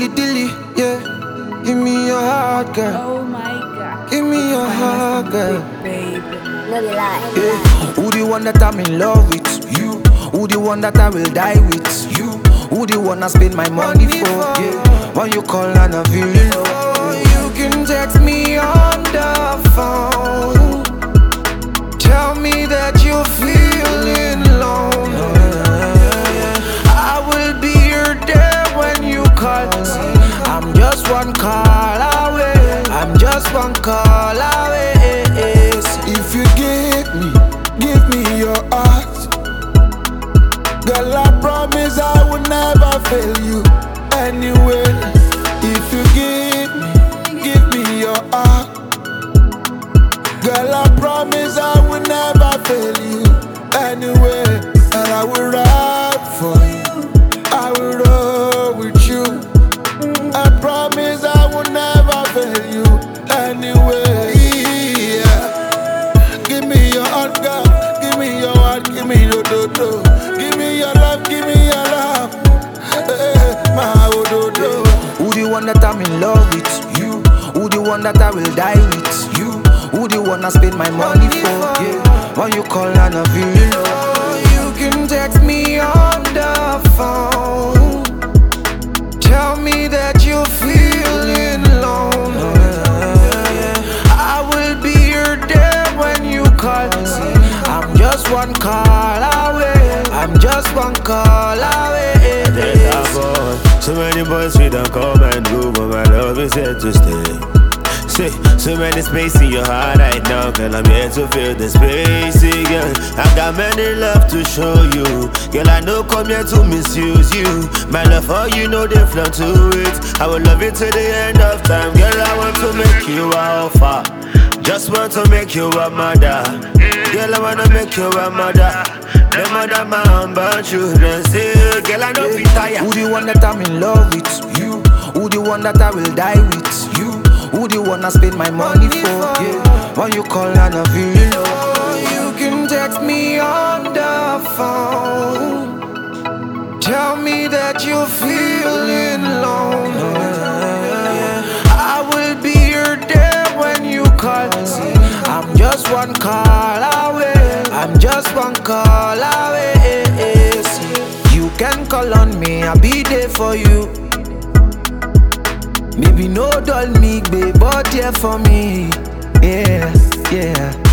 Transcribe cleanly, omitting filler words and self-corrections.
dilly, yeah. Give me your heart, girl. Oh my God. Give me your heart, girl. Baby. No dey lie. Yeah. Who the one that I'm in love with? You. Who the one that I will die with? You. Who the one I spend my money for? Yeah. When you call and I feel low, you can text me on the phone. Tell me that you're feeling alone. I will be there when you call. I'm just one call away. I'm just one call away. If you give me your heart, girl, I promise I will never fail you anyway. If you give me your heart, girl, I promise I will never fail you anyway. And I will ride for you, I will roll with you. I promise I will never fail you anyway. Yeah. Give me your heart, girl. Give me your heart, give me your do-do. Give me your love, give me your love. My do-do. Who the one that I'm in love with? You. Who the one that I will die with? You. Who the one I spend my money for? Yeah. When you call and I feel low, you can text me on the phone. Tell me that you're feeling alone. I will be there when you call. I'm just one call away. I'm just one call away. So many boys we don't come and go, but my love is here to stay. Say, so many space in your heart right now, girl, I'm here to fill the space, girl. I got many love to show you, girl, I know come here to misuse you. My love for you, know they flow to it. I will love you till the end of time, girl, I want to make you a offer. Just want to make you a mother. Girl, I wanna make you a mother. The mother, my humble children say, girl, I know be tired. Who the one that I'm in love with? You. Who the one that I will die with? You. Who the one I spend my money for? Yeah. When you call and I feel low, you can text me on the phone. Tell me that you're feeling alone. I will be there when you call. I'm just one call away. I'm just one call away. You can call on me, I'll be there for you. Maybe no dull me, babe, but yeah for me. Yeah, yeah.